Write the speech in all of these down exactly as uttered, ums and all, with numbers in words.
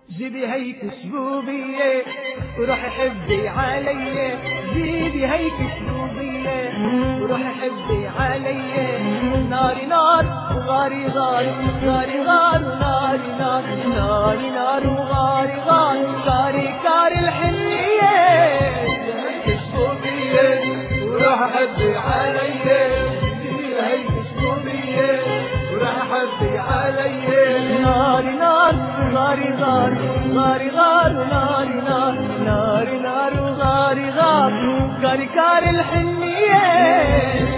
جيبي هيك شبوبية وروحي حبي علي، جيبي هيك شبوبية وروحي حبي علي. ناري نار وغاري غار، غاري غار وناري نار، ناري نار وغاري غار، كاري كاري الحنية. جيبي هيك شبوبية وروحي حبي علي، جيبي هيك شبوبية وروحي حبي علي. ناري نار غاري غار، غاري غار وناري نار، ناري نار وغاري غار، كاري كاري الحنية.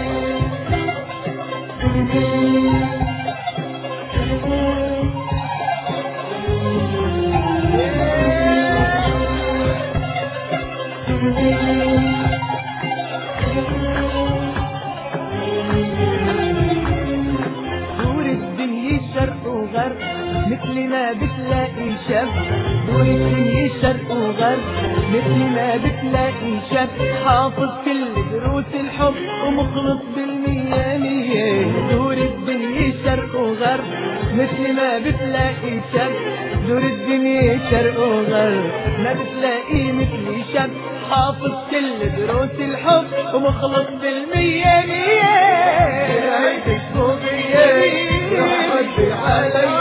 دور الدنيا شرق وغرب مثل ما بتلاقي شاب، دور الدنيا شرق وغرب مثل ما بتلاقي شاب، حافظ كل دروس الحب ومخلص بالمية مية. دور الدنيا شرق وغرب مثل ما بتلاقي شاب، دور الدنيا شرق وغرب ما بتلاقي مثلي شاب، حافظ كل دروس الحب ومخلص بالمية مية. هيك شبوبية وحبي علي،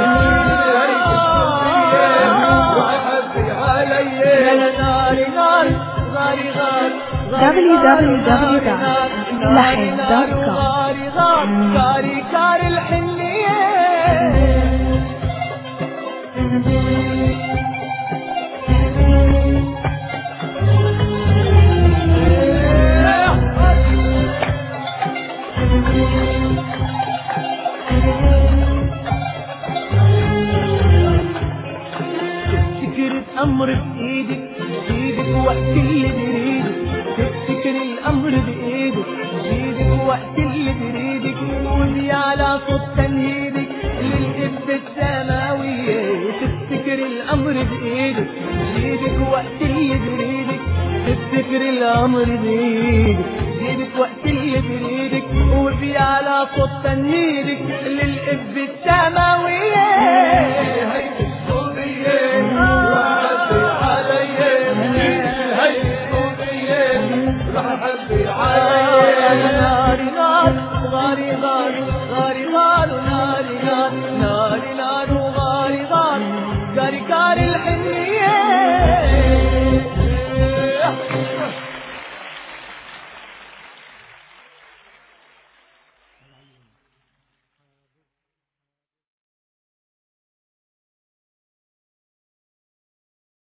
دبليو دبليو دبليو دوت لحن دوت كوم. كاري كاري الحنية. تفتكر الأمر بإيدك، بإيدك وقت اللي بريدك، تفتكر الأمر بإيدك، بإيدك وقت اللي بريدك، ودي على صوت تنهيدك للإب السماوية. تفتكر الأمر بإيدك، بإيدك وقت اللي بريدك، تفتكر الأمر بإيدك، بإيدك وقت اللي بريدك، ودي على صوت تنهيدك للإب السماوية.